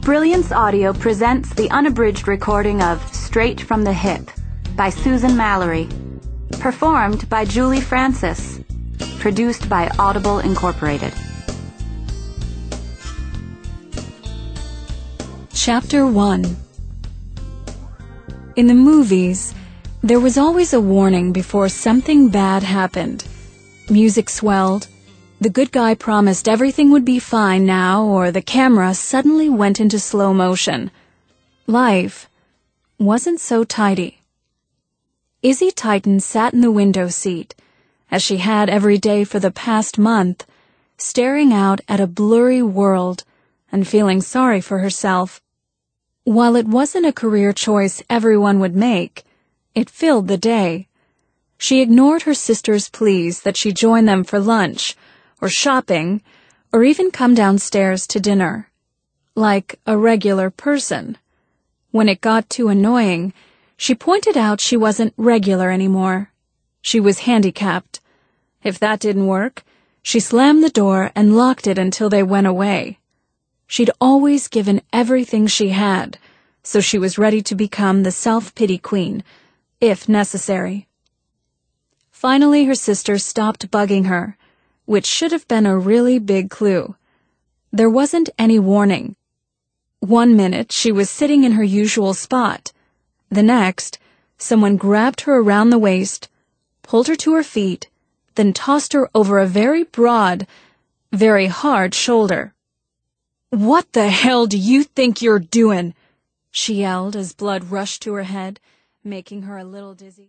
Brilliance Audio presents the unabridged recording of Straight from the Hip by Susan Mallory, performed by Julie Francis, produced by Audible Incorporated. Chapter 1. In the movies, there was always a warning before something bad happened. Music swelled, the good guy promised everything would be fine now, or the camera suddenly went into slow motion. Life wasn't so tidy. Izzy Titan sat in the window seat, as she had every day for the past month, staring out at a blurry world and feeling sorry for herself. While it wasn't a career choice everyone would make, it filled the day. She ignored her sister's pleas that she join them for lunch, or shopping, or even come downstairs to dinner. Like a regular person. When it got too annoying, she pointed out she wasn't regular anymore. She was handicapped. If that didn't work, she slammed the door and locked it until they went away. She'd always given everything she had, so she was ready to become the self-pity queen, if necessary. Finally, her sister stopped bugging her, which should have been a really big clue. There wasn't any warning. 1 minute, she was sitting in her usual spot. The next, someone grabbed her around the waist, pulled her to her feet, then tossed her over a very broad, very hard shoulder. "What the hell do you think you're doing?" she yelled as blood rushed to her head, making her a little dizzy.